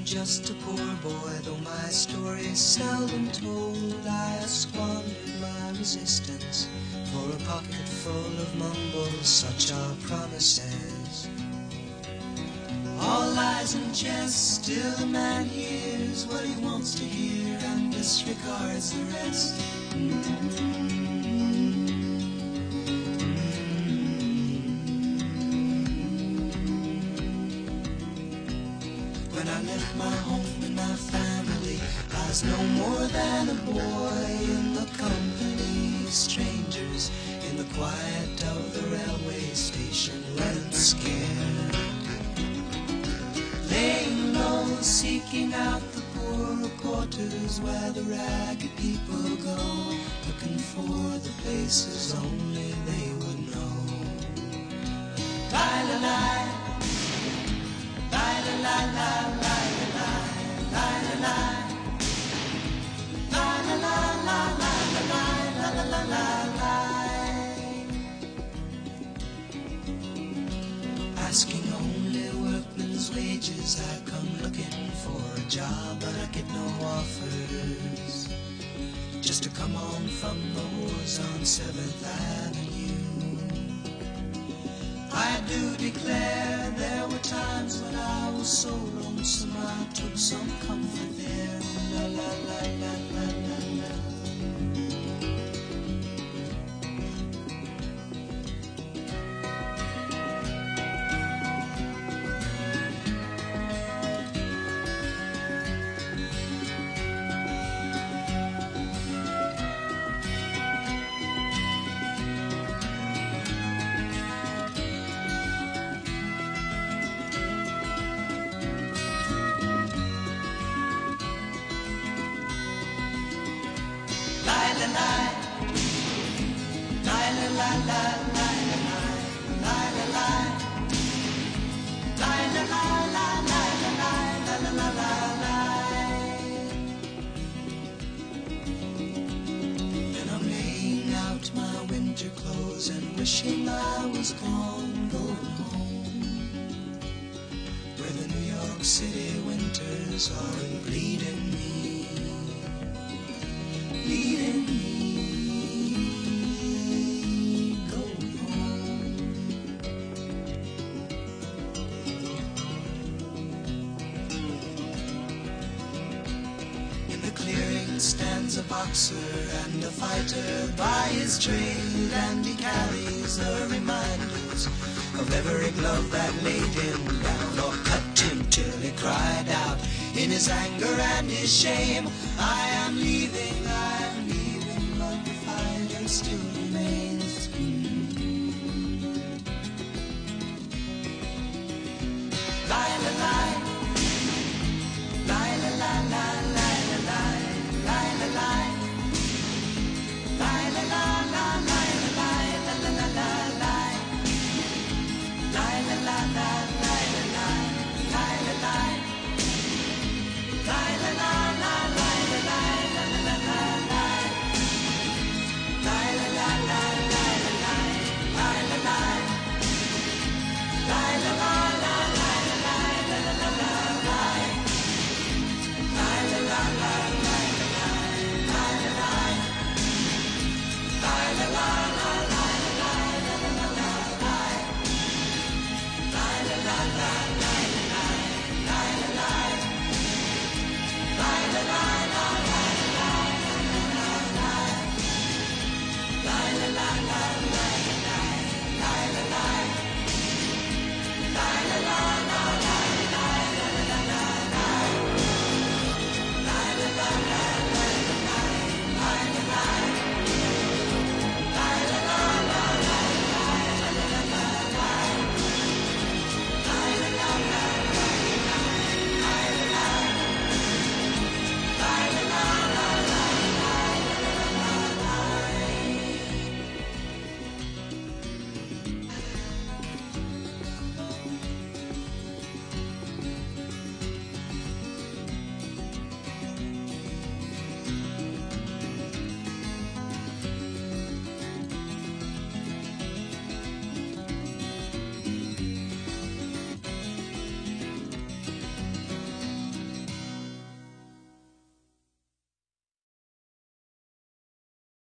just a poor boy, though my story's seldom told. I squandered my resistance for a pocket full of mumbles, such are promises. All lies and jest, still a man hears what he wants to hear and disregards the rest. When I left my home and my family, I was no more than a boy in the company of strangers, in the quiet of the railway station, led scared. Laying low, seeking out the poorer quarters where the ragged people go, looking for the places only they would know. Lie-la-lie, lie-la-lie-lie, lie-la-lie, lie-la-lie, lie-la-lie, lie-la-lie, asking only workmen's wages, I come looking for a job, but I get no offers. Just to come on from the wars on 7th Avenue. I do declare there were times when I was so lonesome I took some comfort there. La la la la la la la. Then I'm laying out my winter clothes and wishing I was gone, going home, where the New York City winters aren't bleeding me, bleeding me. Stands a boxer and a fighter by his trade, and he carries the reminders of every glove that laid him down or cut him till he cried out in his anger and his shame, I'm leaving, but the fighter still